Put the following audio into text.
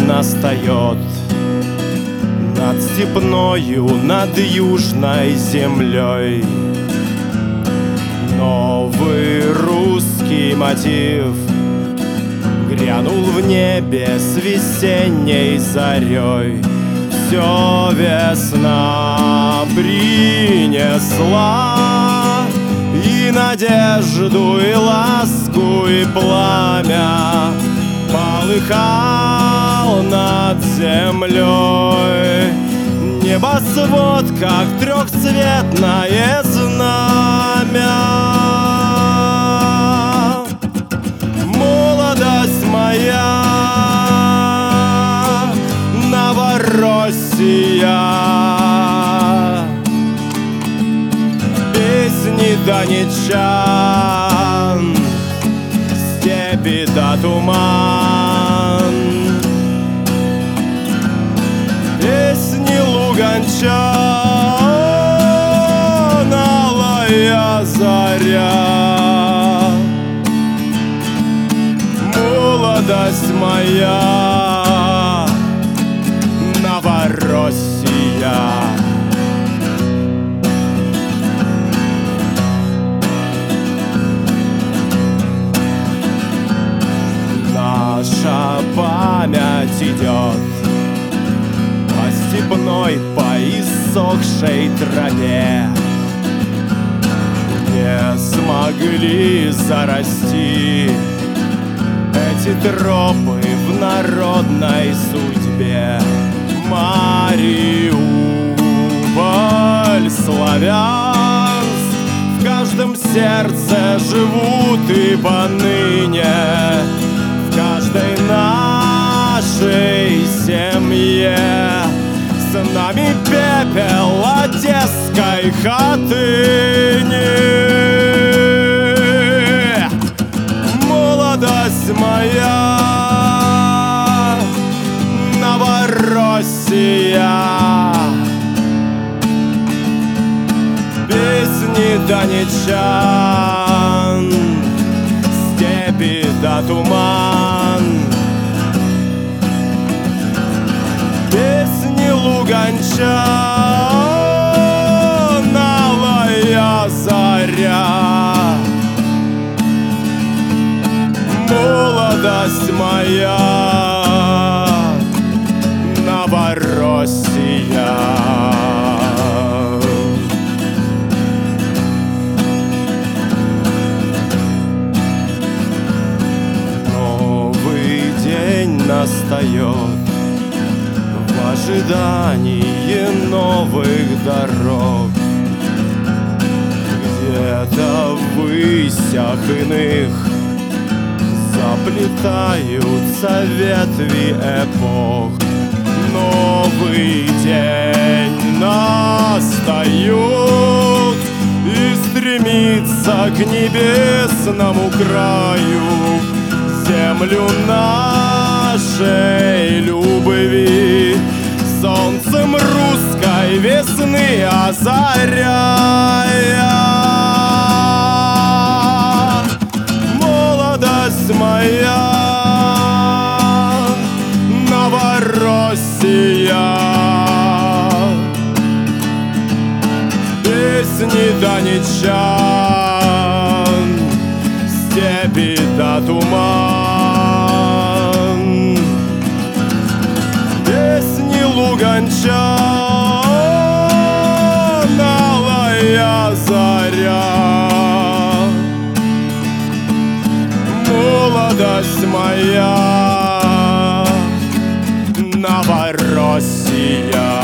настает над степною, над южной землей. Новый русский мотив грянул в небе с весенней зарей. Все весна принесла, и надежду, и ласку, и пламя полыхал над землей. Небосвод, как трехцветное знамя. Молодость моя, Новороссия, песни донечан, степи да туман, песни луганчан, алая заря. Молодость моя, Новороссия. Наша память идет по степной, по иссохшей траве. Не смогли зарасти эти тропы в народной судьбе. Мариуполь, Славянск в каждом сердце живут и поныне, в каждой нашей семье. С нами пепел одесской хатыни. Молодость моя, Новороссия, песни донечан, степи да туман, песни луганчан, алая заря. Молодость моя, Новороссия. Новый день настает в ожидании новых дорог. Где-то в высях иных заплетаются ветви эпох. Новый день настает и стремится к небесному краю, землю нашей любви, солнцем русской весны озаряя. Молодость моя, Новороссия, песни донечан, степи да туман, песни луганчан, алая заря. Молодость моя, Новороссия.